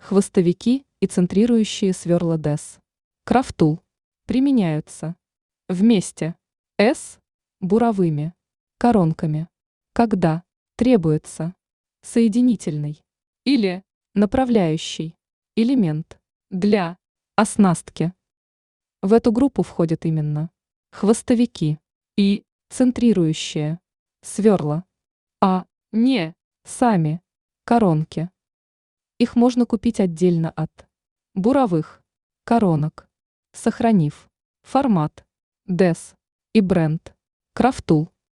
Хвостовики и центрирующие сверла DES. Крафтул. Применяются вместе с буровыми коронками, когда требуется соединительный или направляющий элемент для оснастки. В эту группу входят именно хвостовики и центрирующие сверла, а не сами коронки. Их можно купить отдельно от буровых коронок, сохранив формат DES и бренд Крафтул.